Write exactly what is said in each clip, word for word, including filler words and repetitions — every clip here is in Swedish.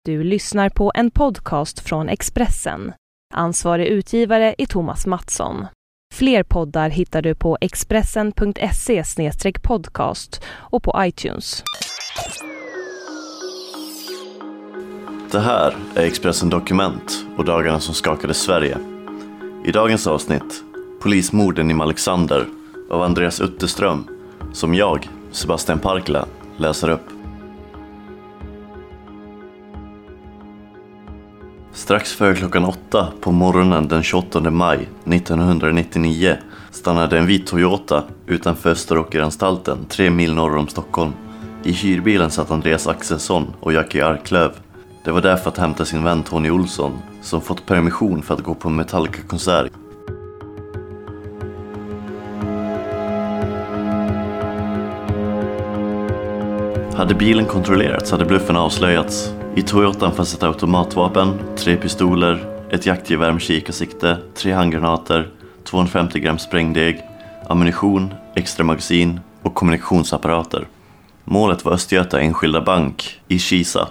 Du lyssnar på en podcast från Expressen. Ansvarig utgivare är Thomas Mattsson. Fler poddar hittar du på expressen punkt se slash podcast och på iTunes. Det här är Expressen Dokument och dagarna som skakade Sverige. I dagens avsnitt, polismorden i Malexander av Andreas Utterström, som jag, Sebastian Parkla, läser upp. Strax före klockan åtta på morgonen den tjugoåttonde maj nittonhundranittionio stannade en vit Toyota utanför Österåkeranstalten tre mil norr om Stockholm. I hyrbilen satt Andreas Axelsson och Jackie Arklöv. Det var därför att hämta sin vän Tony Olsson som fått permission för att gå på en Metallica-konsert. Hade bilen kontrollerats hade bluffen avslöjats. I Toyotan fanns ett automatvapen, tre pistoler, ett jaktgevär med kikarsikte, tre handgranater, tvåhundrafemtio gram sprängdeg, ammunition, extra magasin och kommunikationsapparater. Målet var Östgöta Enskilda Bank i Kisa.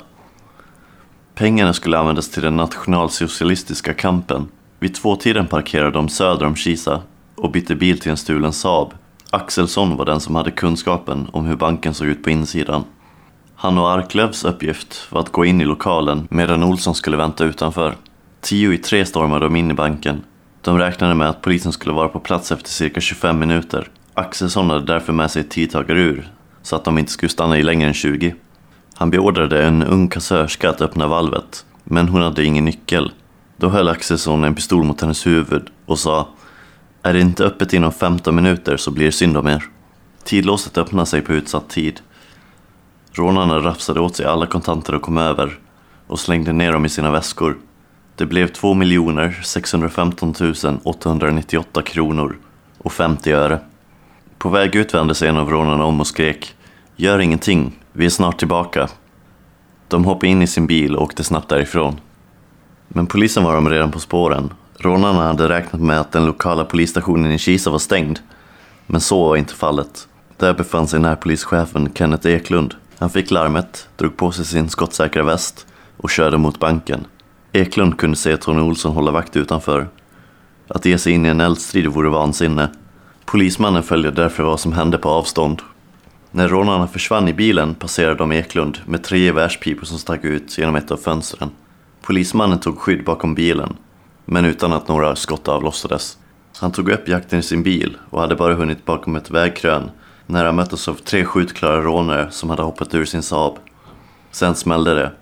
Pengarna skulle användas till den nationalsocialistiska kampen. Vid tvåtiden parkerade de söder om Kisa och bytte bil till en stulen Saab. Axelsson var den som hade kunskapen om hur banken såg ut på insidan. Han och Arklövs uppgift var att gå in i lokalen medan Olsson skulle vänta utanför. Tio i tre stormade de in i banken. De räknade med att polisen skulle vara på plats efter cirka tjugofem minuter. Axelsson hade därför med sig ett tidtagarur så att de inte skulle stanna i längre än tjugo. Han beordrade en ung kassörska att öppna valvet, men hon hade ingen nyckel. Då höll Axelsson en pistol mot hennes huvud och sa: "Är det inte öppet inom femton minuter så blir det synd om er." Tidlåset öppnade sig på utsatt tid. Rånarna rafsade åt sig alla kontanter och kom över och slängde ner dem i sina väskor. Det blev två miljoner sexhundrafemton tusen åttahundranittioåtta kronor och femtio öre. På väg ut vände sig en av rånarna om och skrek: "Gör ingenting, vi är snart tillbaka." De hoppade in i sin bil och åkte snabbt därifrån. Men polisen var de redan på spåren. Rånarna hade räknat med att den lokala polisstationen i Kisa var stängd. Men så var inte fallet. Där befann sig närpolischefen Kenneth Eklund. Han fick larmet, drog på sig sin skottsäkra väst och körde mot banken. Eklund kunde se Tony Olsson hålla vakt utanför. Att ge sig in i en eldstrid vore vansinne. Polismannen följde därför vad som hände på avstånd. När rånarna försvann i bilen passerade de Eklund med tre gevärspipor som stack ut genom ett av fönstren. Polismannen tog skydd bakom bilen, men utan att några skott avlossades. Han tog upp jakten i sin bil och hade bara hunnit bakom ett vägkrön när han möttes av tre skjutklara rånare som hade hoppat ur sin Saab. Sen smällde det.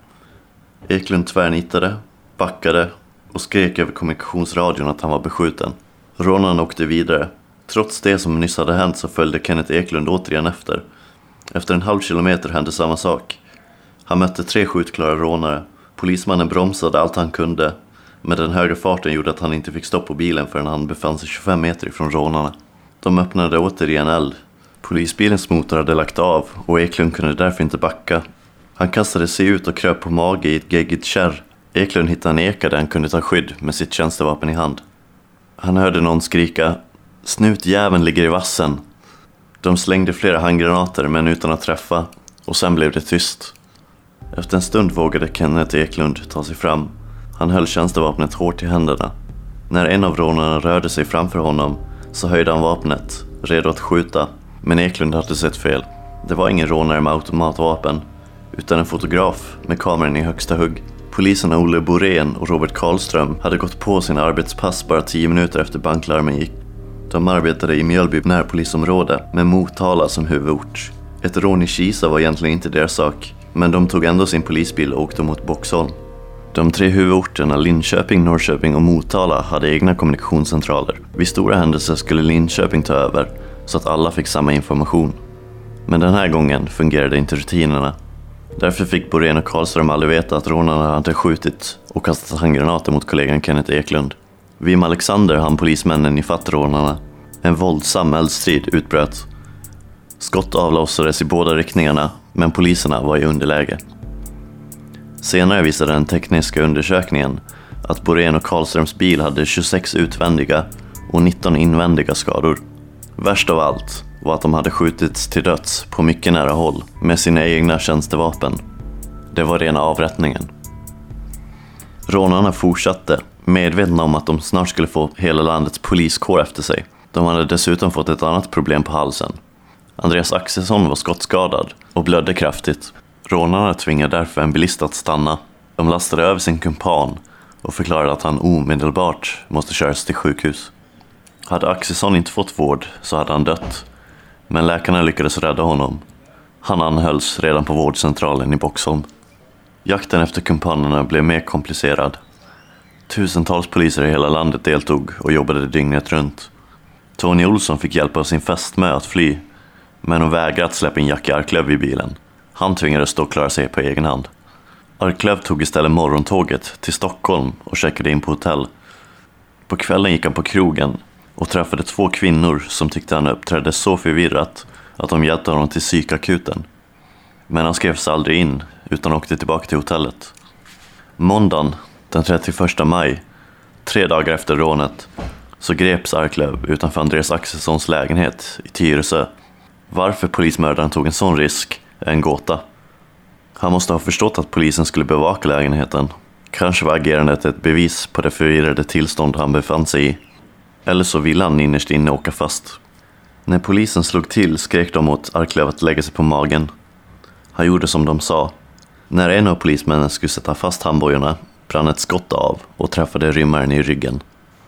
Eklund tvärnitade, backade och skrek över kommunikationsradion att han var beskjuten. Rånarna åkte vidare. Trots det som nyss hade hänt så följde Kenneth Eklund återigen efter. Efter en halv kilometer hände samma sak. Han mötte tre skjutklara rånare. Polismannen bromsade allt han kunde, men den höga farten gjorde att han inte fick stopp på bilen förrän han befann sig tjugofem meter ifrån rånarna. De öppnade återigen eld. Polisbilens motor hade lagt av och Eklund kunde därför inte backa. Han kastade sig ut och kröp på mage i ett geggigt kärr. Eklund hittade en eka där han kunde ta skydd med sitt tjänstevapen i hand. Han hörde någon skrika: "Snutjäveln ligger i vassen." De slängde flera handgranater men utan att träffa, och sen blev det tyst. Efter en stund vågade Kenneth Eklund ta sig fram. Han höll tjänstevapnet hårt i händerna. När en av rånarna rörde sig framför honom så höjde han vapnet, redo att skjuta. Men Eklund hade sett fel. Det var ingen rånare med automatvapen, utan en fotograf med kameran i högsta hugg. Poliserna Olle Borén och Robert Karlström hade gått på sina arbetspass bara tio minuter efter banklarmen gick. De arbetade i Mjölby närpolisområde med Motala som huvudort. Ett rån i Kisa var egentligen inte deras sak, men de tog ändå sin polisbil och åkte mot Boxholm. De tre huvudorterna Linköping, Norrköping och Motala hade egna kommunikationscentraler. Vid stora händelser skulle Linköping ta över så att alla fick samma information. Men den här gången fungerade inte rutinerna. Därför fick Borén och Karlström aldrig veta att rånarna hade skjutit och kastat handgranater mot kollegan Kenneth Eklund. Vid Malexander hann polismännen i fatt rånarna. En våldsam eldstrid utbröt. Skott avlossades i båda riktningarna, men poliserna var i underläge. Senare visade den tekniska undersökningen att Borén och Karlströms bil hade tjugosex utvändiga och nitton invändiga skador. Värst av allt var att de hade skjutits till döds på mycket nära håll med sina egna tjänstevapen. Det var rena avrättningen. Rånarna fortsatte, medvetna om att de snart skulle få hela landets poliskår efter sig. De hade dessutom fått ett annat problem på halsen. Andreas Axelsson var skottskadad och blödde kraftigt. Rånarna tvingade därför en bilist att stanna. De lastade över sin kumpan och förklarade att han omedelbart måste köras till sjukhus. Hade Axelsson inte fått vård så hade han dött. Men läkarna lyckades rädda honom. Han anhölls redan på vårdcentralen i Boxholm. Jakten efter kumpanerna blev mer komplicerad. Tusentals poliser i hela landet deltog och jobbade dygnet runt. Tony Olsson fick hjälp av sin fästmö att fly, men hon vägrade att släppa in Jackie Arklöv i bilen. Han tvingades då klara sig på egen hand. Arklöv tog istället morgontåget till Stockholm och checkade in på hotell. På kvällen gick han på krogen och träffade två kvinnor som tyckte han uppträdde så förvirrat att de hjälpte honom till psykakuten. Men han skrevs aldrig in utan åkte tillbaka till hotellet. Måndagen den trettioförsta maj, tre dagar efter rånet, så greps Arklöv utanför Andreas Axelssons lägenhet i Tyresö. Varför polismördaren tog en sån risk är en gåta. Han måste ha förstått att polisen skulle bevaka lägenheten. Kanske var agerandet ett bevis på det förvirrade tillstånd han befann sig i. Eller så ville han innerst inne åka fast. När polisen slog till skrek de åt Arklöv att lägga sig på magen. Han gjorde som de sa. När en av polismännen skulle sätta fast handbojorna brann ett skott av och träffade rymmaren i ryggen.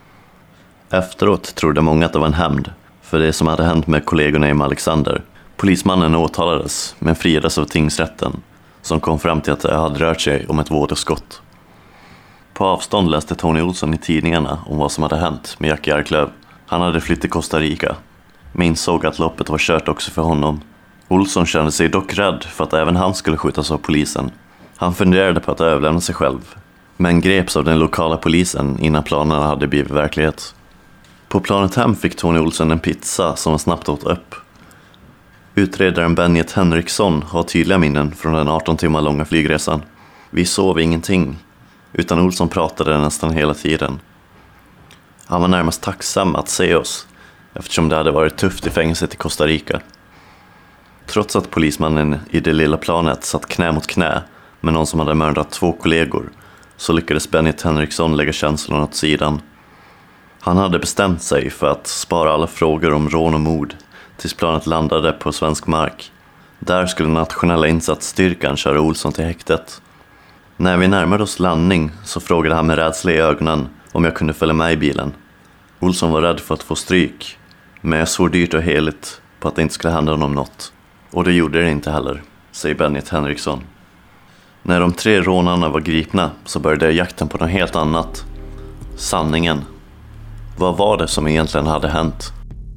Efteråt trodde många att det var en hämnd för det som hade hänt med kollegorna i Alexander. Polismannen åtalades men friades av tingsrätten som kom fram till att det hade rört sig om ett vådaskott. På avstånd läste Tony Olsson i tidningarna om vad som hade hänt med Jackie Arklöv. Han hade flytt till Costa Rica men insåg att loppet var kört också för honom. Olsson kände sig dock rädd för att även han skulle skjutas av polisen. Han funderade på att överlämna sig själv men greps av den lokala polisen innan planerna hade blivit verklighet. På planet hem fick Tony Olsson en pizza som han snabbt åt upp. Utredaren Benjet Henriksson har tydliga minnen från den arton timmar långa flygresan. Vi sov ingenting, utan Olsson pratade nästan hela tiden. Han var närmast tacksam att se oss, eftersom det hade varit tufft i fängelset i Costa Rica. Trots att polismannen i det lilla planet satt knä mot knä med någon som hade mördat två kollegor, så lyckades Benjet Henriksson lägga känslorna åt sidan. Han hade bestämt sig för att spara alla frågor om rån och mord tills planet landade på svensk mark. Där skulle nationella insatsstyrkan köra Olsson till häktet. När vi närmade oss landning så frågade han med rädsla i ögonen om jag kunde följa med i bilen. Olsson var rädd för att få stryk, men jag svor dyrt och heligt på att det inte skulle hända honom något. Och det gjorde det inte heller, säger Benjet Henriksson. När de tre rånarna var gripna så började jakten på något helt annat. Sanningen. Vad var det som egentligen hade hänt?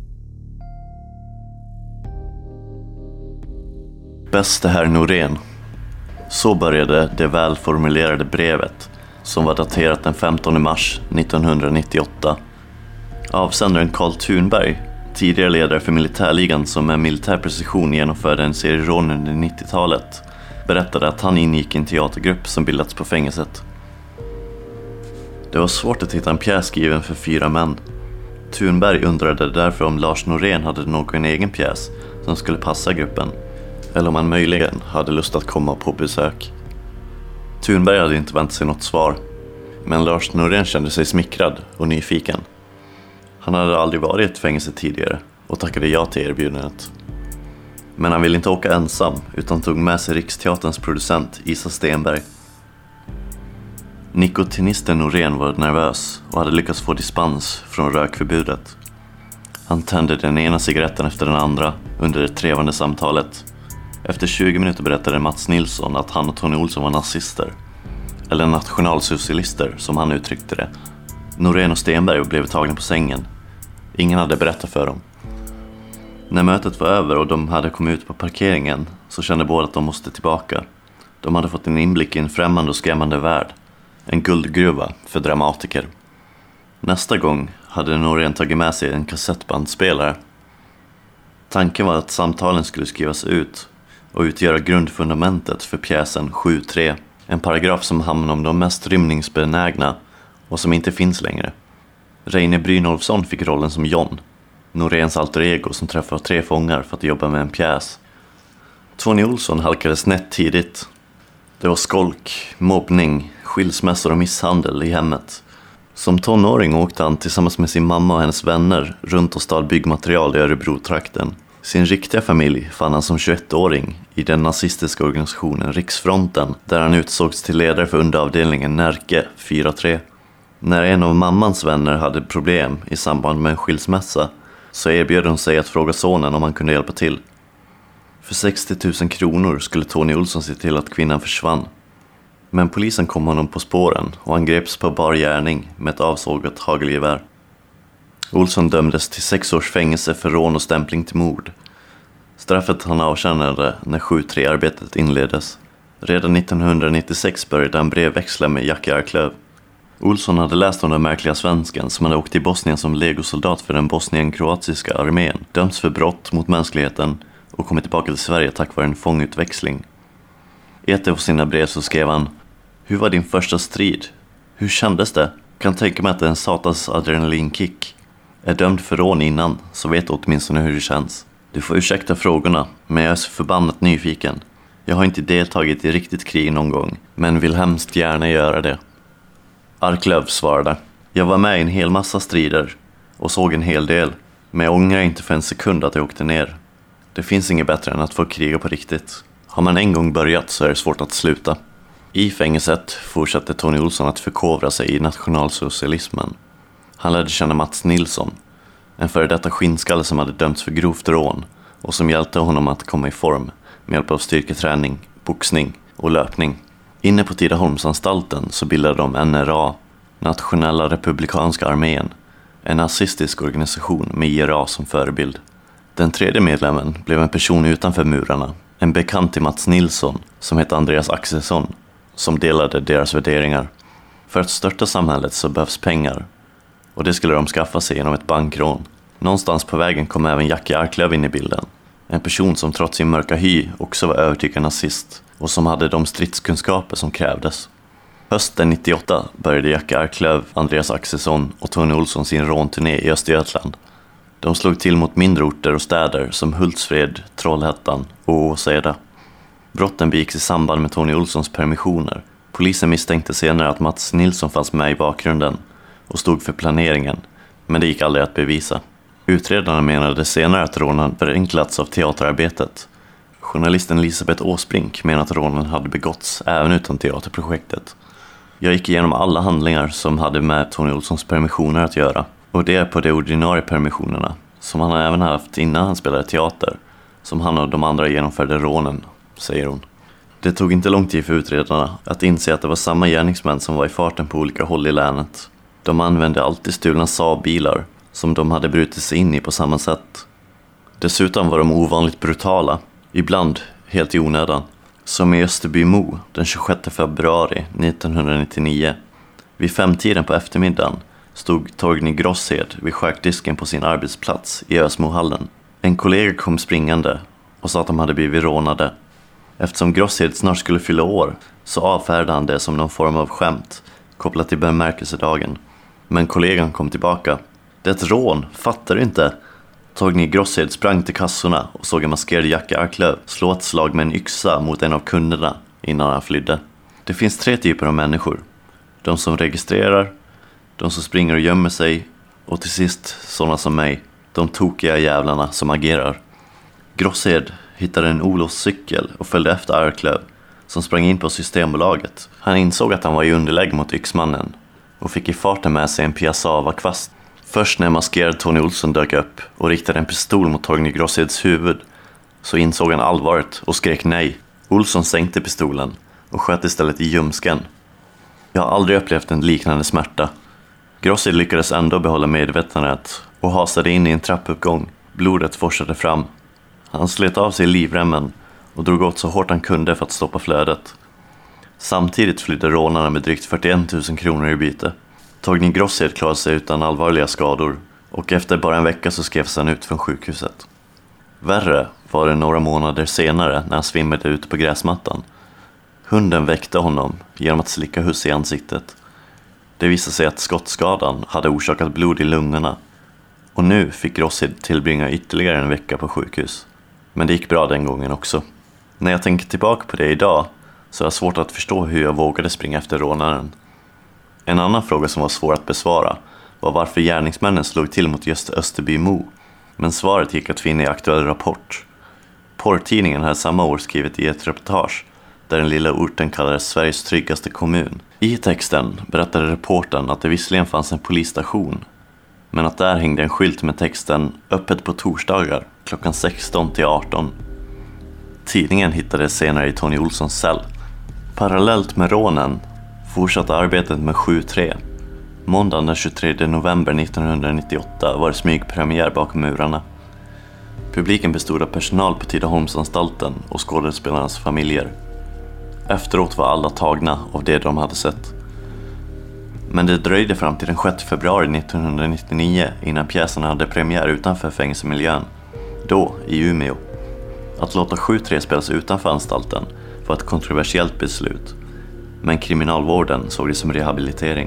Bäste herr Norén. Så började det välformulerade brevet som var daterat den femtonde mars nittonhundranittioåtta. Avsändaren Carl Thunberg, tidigare ledare för militärligan som med militär precision genomförde en serie rån under nittiotalet, berättade att han ingick i en teatergrupp som bildats på fängelset. Det var svårt att hitta en pjäs skriven för fyra män. Thunberg undrade därför om Lars Norén hade någon egen pjäs som skulle passa gruppen, eller om han möjligen hade lust att komma på besök. Thunberg hade inte väntat sig något svar, men Lars Norén kände sig smickrad och nyfiken. Han hade aldrig varit i ett fängelse tidigare och tackade ja till erbjudandet. Men han ville inte åka ensam utan tog med sig Riksteaterns producent Isa Stenberg. Nikotinisten Norén var nervös och hade lyckats få dispens från rökförbudet. Han tände den ena cigaretten efter den andra under det trevande samtalet. Efter tjugo minuter berättade Mats Nilsson att han och Tony Olsson var nazister. Eller nationalsocialister som han uttryckte det. Norén och Stenberg blev tagna på sängen. Ingen hade berättat för dem. När mötet var över och de hade kommit ut på parkeringen så kände båda att de måste tillbaka. De hade fått en inblick i en främmande och skrämmande värld. En guldgruva för dramatiker. Nästa gång hade Norén tagit med sig en kassettbandspelare. Tanken var att samtalen skulle skrivas ut och utgöra grundfundamentet för pjäsen sju tre. En paragraf som hamnar om de mest rymningsbenägna och som inte finns längre. Reine Brynolfsson fick rollen som John, Noréns alter ego som träffar tre fångar för att jobba med en pjäs. Tony Olsson halkade snett tidigt. Det var skolk, mobbning, skilsmässor och misshandel i hemmet. Som tonåring åkte han tillsammans med sin mamma och hennes vänner runt och stal byggmaterial i Örebro-trakten. Sin riktiga familj fann han som tjugoettåring i den nazistiska organisationen Riksfronten, där han utsågs till ledare för underavdelningen Närke fyra tre. När en av mammans vänner hade problem i samband med en skilsmässa så erbjöd hon sig att fråga sonen om han kunde hjälpa till. För sextio tusen kronor skulle Tony Olsson se till att kvinnan försvann. Men polisen kom honom på spåren och han greps på bar gärning med ett avsågat hagelgevär. Olsson dömdes till sex års fängelse för rån och stämpling till mord. Straffet han avtjänade när sju tre-arbetet inleddes. Redan nittonhundranittiosex började han brevväxla med Jackie Arklöv. Olsson hade läst om den märkliga svensken som hade åkt till Bosnien som legosoldat för den bosnien-kroatiska armén, dömts för brott mot mänskligheten och kommit tillbaka till Sverige tack vare en fångutväxling. I ett av sina brev så skrev han: "Hur var din första strid? Hur kändes det? Kan tänka mig att det är en satans adrenalinkick. Är dömd för rån innan, så vet du åtminstone hur det känns. Du får ursäkta frågorna, men jag är så förbannat nyfiken. Jag har inte deltagit i riktigt krig någon gång, men vill hemskt gärna göra det." Arklöv svarade: "Jag var med i en hel massa strider och såg en hel del, men jag ångrar inte för en sekund att jag åkte ner. Det finns inget bättre än att få kriga på riktigt. Har man en gång börjat så är det svårt att sluta." I fängelset fortsatte Tony Olsson att förkovra sig i nationalsocialismen. Han lärde känna Mats Nilsson, en före detta skinnskalle som hade dömts för grovt rån och som hjälpte honom att komma i form med hjälp av styrketräning, boxning och löpning. Inne på Tidaholmsanstalten så bildade de N R A, Nationella Republikanska Armén, en nazistisk organisation med I R A som förebild. Den tredje medlemmen blev en person utanför murarna, en bekant till Mats Nilsson som hette Andreas Axelsson, som delade deras värderingar. För att störta samhället så behövs pengar, och det skulle de skaffa sig genom ett bankrån. Någonstans på vägen kom även Jackie Arklöv in i bilden, en person som trots sin mörka hy också var övertygad nazist och som hade de stridskunskaper som krävdes. Hösten nittioåtta började Jackie Arklöv, Andreas Axelsson och Tony Olsson sin rånturné i Östergötland. De slog till mot mindre orter och städer som Hultsfred, Trollhättan och Åseda. Brotten begicks i samband med Tony Olssons permissioner. Polisen misstänkte senare att Mats Nilsson fanns med i bakgrunden och stod för planeringen, men det gick aldrig att bevisa. Utredarna menade senare att rånen förenklats av teaterarbetet. Journalisten Elisabeth Åsbrink menade att rånen hade begåtts även utan teaterprojektet. Jag gick igenom alla handlingar som hade med Tony Olssons permissioner att göra, och det är på de ordinarie permissionerna, som han även haft innan han spelade teater, som han och de andra genomförde rånen, säger hon. Det tog inte lång tid för utredarna att inse att det var samma gärningsmän som var i farten på olika håll i länet. De använde alltid stulna Saab-bilar som de hade brutit sig in i på samma sätt. Dessutom var de ovanligt brutala, ibland helt i onödan. Som i Österbymo den tjugosjätte februari nittonhundranittionio. Vid femtiden på eftermiddagen stod Torgny Grosshed vid skärkdisken på sin arbetsplats i Ösmohallen. En kollega kom springande och sa att de hade blivit rånade. Eftersom Grosshed snart skulle fylla år så avfärdade han det som någon form av skämt kopplat till bemärkelsedagen. Men kollegan kom tillbaka. "Det är ett rån, fattar du inte?" Torgny Grosshed sprang till kassorna och såg en maskerad Jackie Arklöv slå ett slag med en yxa mot en av kunderna innan han flydde. Det finns tre typer av människor. De som registrerar, de som springer och gömmer sig och till sist sådana som mig, de tokiga jävlarna som agerar. Grosshed hittade en Olofscykel och följde efter Arklöv som sprang in på Systembolaget. Han insåg att han var i underläge mot yxmannen och fick i farten med sig en piassava-kvast. Först när maskerad Tony Olsson dök upp och riktade en pistol mot Torgny Grossheds huvud så insåg han allvaret och skrek nej. Olsson sänkte pistolen och sköt istället i ljumsken. Jag har aldrig upplevt en liknande smärta. Grosshed lyckades ändå behålla medvetandet och hasade in i en trappuppgång. Blodet forsade fram. Han slet av sig livremmen och drog åt så hårt han kunde för att stoppa flödet. Samtidigt flydde rånarna med drygt fyrtioen tusen kronor i byte. Torgny Grosshed klarade sig utan allvarliga skador och efter bara en vecka så skrevs han ut från sjukhuset. Värre var det några månader senare när han svimmade ute på gräsmattan. Hunden väckte honom genom att slicka huss i ansiktet. Det visade sig att skottskadan hade orsakat blod i lungorna och nu fick Grosshed tillbringa ytterligare en vecka på sjukhus. Men det gick bra den gången också. När jag tänker tillbaka på det idag så jag har svårt att förstå hur jag vågade springa efter rånaren. En annan fråga som var svår att besvara var varför gärningsmännen slog till mot just Österbymo, men svaret gick att finna i Aktuell Rapport. Porrtidningen hade samma år skrivit i ett reportage där den lilla orten kallades Sveriges tryggaste kommun. I texten berättade reportern att det visserligen fanns en polisstation, men att där hängde en skylt med texten öppet på torsdagar klockan sexton till arton. Tidningen hittades senare i Tony Olssons cell. Parallellt med rånen fortsatte arbetet med sju tre. Måndagen den tjugotredje november nittonhundranittioåtta var det smygpremiär bakom murarna. Publiken bestod av personal på Tidaholmsanstalten och skådespelarnas familjer. Efteråt var alla tagna av det de hade sett. Men det dröjde fram till den sjätte februari nittonhundranittionio innan pjäsen hade premiär utanför fängelsemiljön, då i Umeå. Att låta sju tre spelas utanför anstalten var ett kontroversiellt beslut, men kriminalvården såg det som rehabilitering.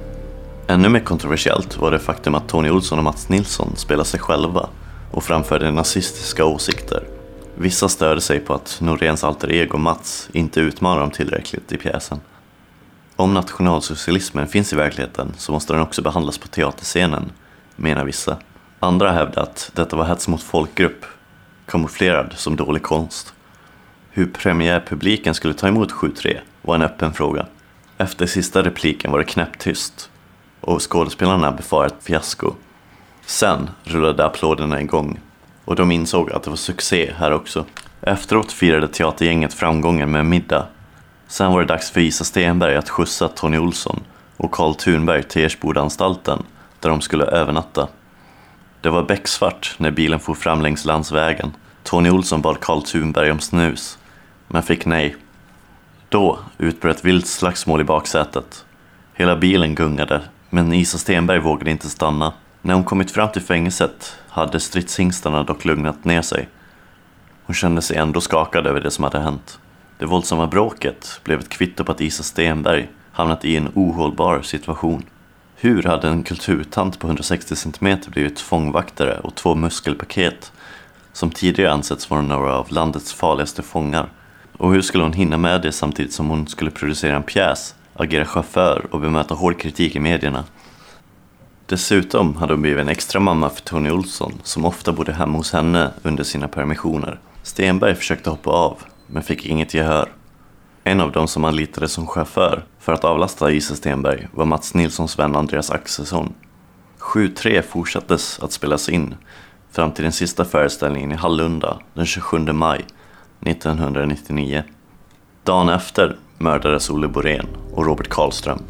Ännu mer kontroversiellt var det faktum att Tony Olsson och Mats Nilsson spelade sig själva och framförde nazistiska åsikter. Vissa störde sig på att Noréns alter ego Mats inte utmanar dem tillräckligt i pjäsen. Om nationalsocialismen finns i verkligheten så måste den också behandlas på teaterscenen, menar vissa. Andra hävdar att detta var hets mot folkgrupp, kamouflerad som dålig konst. Hur premiärpubliken skulle ta emot sju tre var en öppen fråga. Efter sista repliken var det knäpptyst och skådespelarna befarade ett fiasko. Sen rullade applåderna igång och de insåg att det var succé här också. Efteråt firade teatergänget framgången med middag. Sen var det dags för Isa Stenberg att skjutsa Tony Olsson och Carl Thunberg till Ersbodanstalten där de skulle övernatta. Det var becksvart när bilen for fram längs landsvägen. Tony Olsson bad Carl Thunberg om snus, men fick nej. Då utbröt vilt slagsmål i baksätet. Hela bilen gungade, men Isa Stenberg vågade inte stanna. När hon kommit fram till fängelset hade stridshingstarna dock lugnat ner sig. Hon kände sig ändå skakad över det som hade hänt. Det våldsamma bråket blev ett kvitto på att Isa Stenberg hamnat i en ohållbar situation. Hur hade en kulturtant på hundrasextio centimeter blivit fångvaktare och två muskelpaket som tidigare ansetts vara några av landets farligaste fångar? Och hur skulle hon hinna med det samtidigt som hon skulle producera en pjäs, agera chaufför och bemöta hård kritik i medierna? Dessutom hade hon blivit en extra mamma för Tony Olsson som ofta bodde hemma hos henne under sina permissioner. Stenberg försökte hoppa av men fick inget gehör. En av dem som anlitades som chaufför för att avlasta Isa Stenberg var Mats Nilssons vän Andreas Axelsson. sju tre fortsattes att spelas in fram till den sista föreställningen i Hallunda den tjugosjunde maj nittonhundranittionio. Dagen efter mördades Olle Borén och Robert Karlström.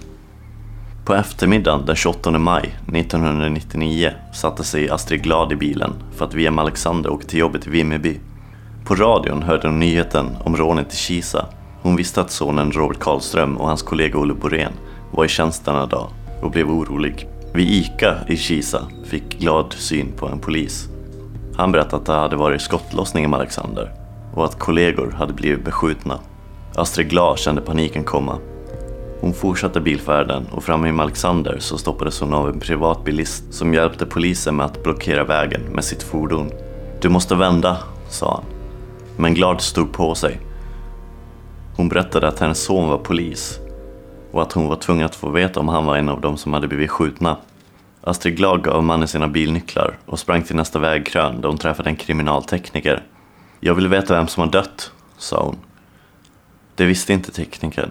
På eftermiddagen den tjugoåttonde maj nittonhundranittionio satte sig Astrid Glad i bilen för att via Alexander åka till jobbet i Vimmerby. På radion hörde hon nyheten om rånet i Kisa. Hon visste att sonen Robert Karlström och hans kollega Olle Borén var i tjänst denna dag och blev orolig. Vid Ica i Kisa fick Glad syn på en polis. Han berättade att det hade varit skottlossning med Alexander och att kollegor hade blivit beskjutna. Astrid Glad kände paniken komma. Hon fortsatte bilfärden och framme i Alexander så stoppades hon av en privatbilist som hjälpte polisen med att blockera vägen med sitt fordon. "Du måste vända", sa han. Men Glad stod på sig. Hon berättade att hennes son var polis och att hon var tvungen att få veta om han var en av dem som hade blivit skjutna. Astrid Glad gav mannen sina bilnycklar och sprang till nästa vägkrön där hon träffade en kriminaltekniker. "Jag vill veta vem som har dött", sa hon. Det visste inte teknikern.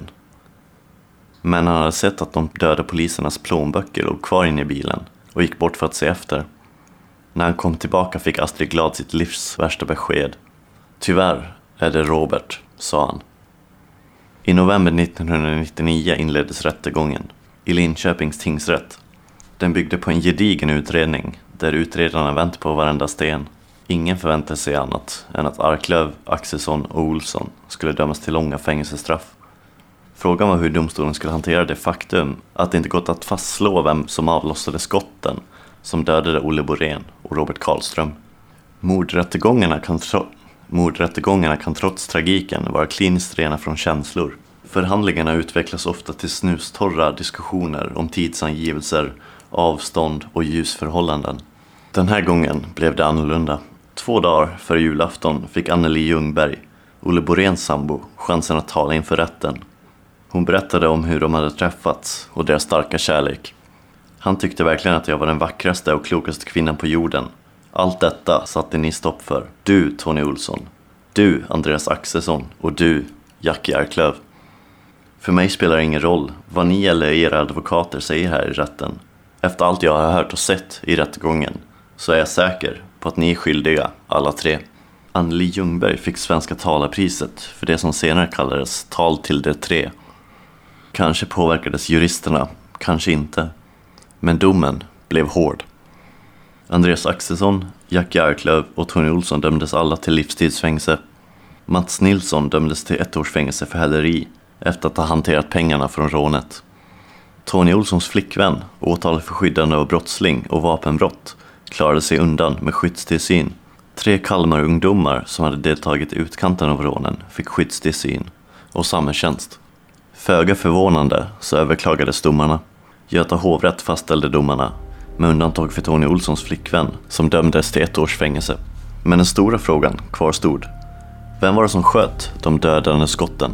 Men han hade sett att de döda polisernas plånböcker låg kvar inne i bilen och gick bort för att se efter. När han kom tillbaka fick Astrid Glad sitt livs värsta besked. "Tyvärr är det Robert", sa han. I november nittonhundranittionio inleddes rättegången i Linköpings tingsrätt. Den byggde på en gedigen utredning där utredarna vänt på varenda sten. Ingen förväntade sig annat än att Arklöv, Axelsson och Olsson skulle dömas till långa fängelsestraff. Frågan var hur domstolen skulle hantera det faktum att det inte gått att fastslå vem som avlossade skotten som dödade Olle Borén och Robert Karlström. Mordrättegångarna kan, tro- Mordrättegångarna kan trots tragiken vara kliniskt rena från känslor. Förhandlingarna utvecklas ofta till snustorra diskussioner om tidsangivelser, avstånd och ljusförhållanden. Den här gången blev det annorlunda. Två dagar före julafton fick Anneli Ljungberg, Olle Boréns sambo, chansen att tala inför rätten. Hon berättade om hur de hade träffats och deras starka kärlek. Han tyckte verkligen att jag var den vackraste och klokaste kvinnan på jorden. Allt detta satte ni stopp för. Du, Tony Olsson. Du, Andreas Axelsson. Och du, Jackie Arklöv. För mig spelar det ingen roll vad ni eller era advokater säger här i rätten. Efter allt jag har hört och sett i rättegången så är jag säker på att ni är skyldiga, alla tre. Anneli Ljungberg fick Svenska talarpriset för det som senare kallades tal till de tre. Kanske påverkades juristerna, kanske inte. Men domen blev hård. Andreas Axelsson, Jackie Arklöv och Tony Olsson dömdes alla till livstidsfängelse. Mats Nilsson dömdes till ett års fängelse för häleri efter att ha hanterat pengarna från rånet. Tony Olssons flickvän, åtalad för skyddande av brottsling och vapenbrott, klarade sig undan med skyddstillsyn. Tre Kalmar-ungdomar som hade deltagit i utkanten av rånen fick skyddstillsyn och samhällstjänst. Föga förvånande så överklagades domarna. Göta hovrätt fastställde domarna, med undantag för Tony Olssons flickvän som dömdes till ett års fängelse. Men den stora frågan kvarstod. Vem var det som sköt de dödande skotten?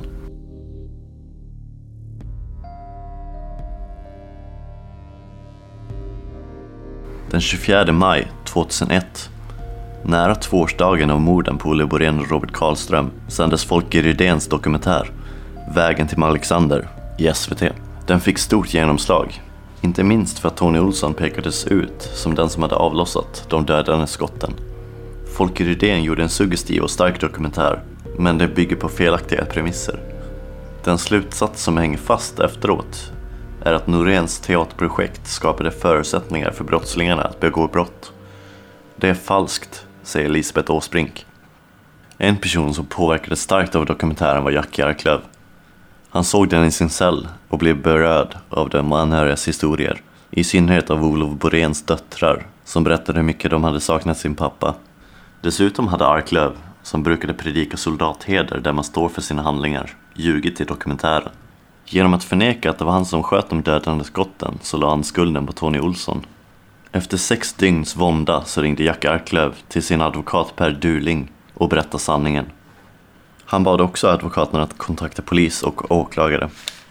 Den tjugofjärde maj tjugohundraett, nära tvåårsdagen av morden på Olle Borén och Robert Karlström, sändes Folke Rydéns dokumentär Vägen till Alexander i S V T. Den fick stort genomslag, inte minst för att Tony Olsson pekades ut som den som hade avlossat de dödande skotten. Folke Rydén gjorde en suggestiv och stark dokumentär, men det bygger på felaktiga premisser. Den slutsats som hänger fast efteråt är att Noréns teaterprojekt skapade förutsättningar för brottslingarna att begå brott. Det är falskt, säger Elisabeth Åsbrink. En person som påverkades starkt av dokumentären var Jackie Arklöv. Han såg den i sin cell och blev berörd av de anhörigas historier, i synnerhet av Olof Boréns döttrar som berättade hur mycket de hade saknat sin pappa. Dessutom hade Arklöv, som brukade predika soldatheder där man står för sina handlingar, ljugit i dokumentären. Genom att förneka att det var han som sköt de dödande skotten så la han skulden på Tony Olsson. Efter sex dygns vånda så ringde Jackie Arklöv till sin advokat Per Durling och berättade sanningen. Han bad också advokaten att kontakta polis och åklagare.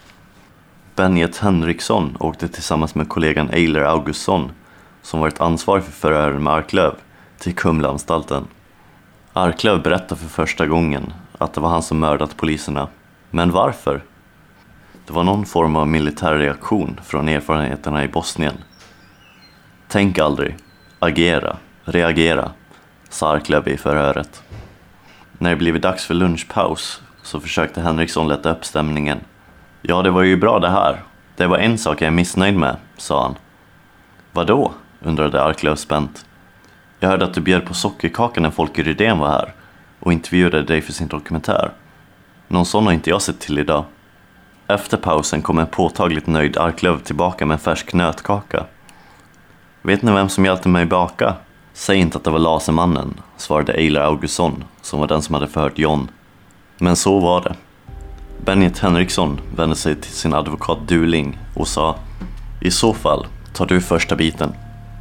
Benjet Henriksson åkte tillsammans med kollegan Eiler Augustsson, som varit ansvarig för förhören med Arklöv, till Kumlaanstalten. Arklöv berättade för första gången att det var han som mördat poliserna. Men varför? Det var någon form av militär reaktion från erfarenheterna i Bosnien. Tänk aldrig, agera, reagera, sa Arklöv i förhöret. När det blev dags för lunchpaus så försökte Henriksson lätta upp stämningen. Ja, det var ju bra det här. Det var en sak jag är missnöjd med, sa han. Vadå? Undrade Arklöv spänt. Jag hörde att du bjöd på sockerkakan när Folke Rydén var här och intervjuade dig för sin dokumentär. Någon sån har inte jag sett till idag. Efter pausen kom en påtagligt nöjd Arklöv tillbaka med en färsk nötkaka. Vet ni vem som hjälpte mig baka? Säg inte att det var Lasermannen, svarade Eiler Augustsson, som var den som hade förhört John. Men så var det. Benjet Henriksson vände sig till sin advokat Durling och sa: i så fall tar du första biten.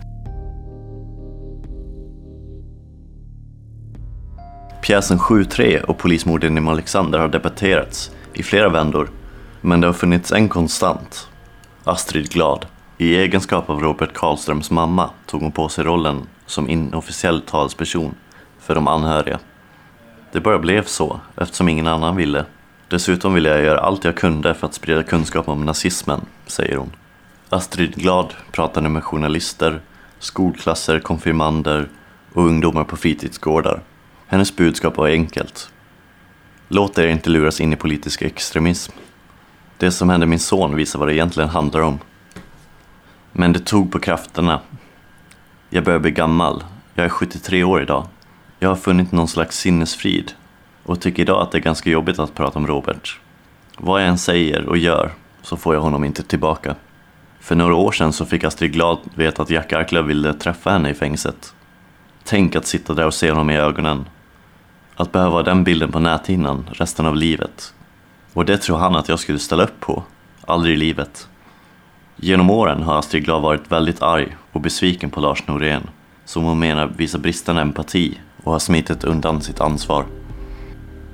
Pjäsen sju tre och polismorden i Alexander har debatterats i flera vändor, men det har funnits en konstant. Astrid Glad. I egenskap av Robert Karlströms mamma tog hon på sig rollen som inofficiell talsperson för de anhöriga. Det bara blev så, eftersom ingen annan ville. Dessutom ville jag göra allt jag kunde för att sprida kunskap om nazismen, säger hon. Astrid Glad pratade med journalister, skolklasser, konfirmander och ungdomar på fritidsgårdar. Hennes budskap var enkelt. Låt er inte luras in i politisk extremism. Det som hände min son visar vad det egentligen handlar om. Men det tog på krafterna. Jag börjar bli gammal. Jag är sjuttiotre år idag. Jag har funnit någon slags sinnesfrid och tycker idag att det är ganska jobbigt att prata om Robert. Vad jag än säger och gör så får jag honom inte tillbaka. För några år sedan så fick Astrid Glad veta att Jackie Arklöv ville träffa henne i fängelset. Tänk att sitta där och se honom i ögonen. Att behöva den bilden på näthinnan resten av livet. Och det tror han att jag skulle ställa upp på. Aldrig i livet. Genom åren har Astrid Glad varit väldigt arg och besviken på Lars Norén, som hon menar visar bristande empati och har smitit undan sitt ansvar.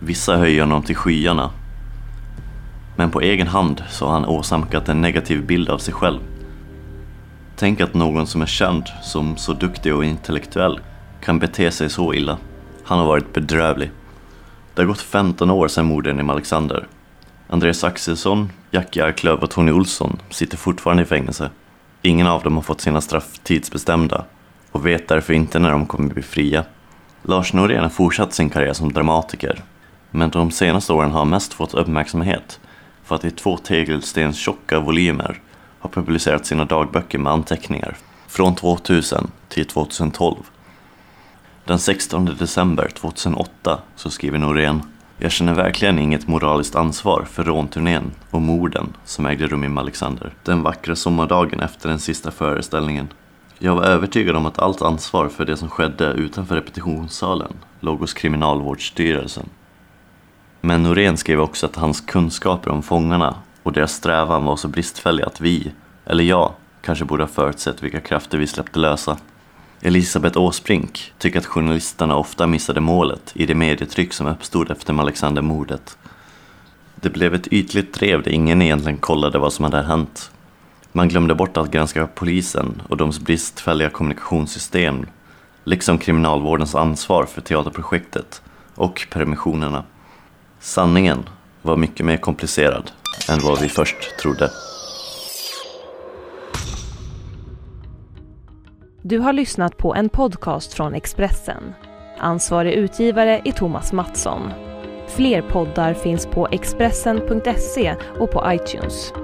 Vissa höjer honom till skyarna. Men på egen hand så har han åsamkat en negativ bild av sig själv. Tänk att någon som är känd som så duktig och intellektuell kan bete sig så illa. Han har varit bedrövlig. Det har gått femton år sedan morden i Malexander. Andreas Axelsson, Jackie Arklöv och Tony Olsson sitter fortfarande i fängelse. Ingen av dem har fått sina straff tidsbestämda och vet därför inte när de kommer bli fria. Lars Norén har fortsatt sin karriär som dramatiker, men de senaste åren har mest fått uppmärksamhet för att i två tegelstens tjocka volymer har publicerat sina dagböcker med anteckningar från tvåtusen till tjugotolv. Den sextonde december tjugohundraåtta så skriver Norén: Jag känner verkligen inget moraliskt ansvar för rånturnén och morden som ägde rum i Malexander den vackra sommardagen efter den sista föreställningen. Jag var övertygad om att allt ansvar för det som skedde utanför repetitionssalen låg hos Kriminalvårdsstyrelsen. Men Norén skrev också att hans kunskaper om fångarna och deras strävan var så bristfälliga att vi, eller jag, kanske borde ha förutsett vilka krafter vi släppte lösa. Elisabeth Åsbrink tycker att journalisterna ofta missade målet i det medietryck som uppstod efter Malexander-mordet. Det blev ett ytligt drev där ingen egentligen kollade vad som hade hänt. Man glömde bort att granska polisen och deras bristfälliga kommunikationssystem, liksom kriminalvårdens ansvar för teaterprojektet och permissionerna. Sanningen var mycket mer komplicerad än vad vi först trodde. Du har lyssnat på en podcast från Expressen. Ansvarig utgivare är Thomas Mattsson. Fler poddar finns på expressen punkt se och på iTunes.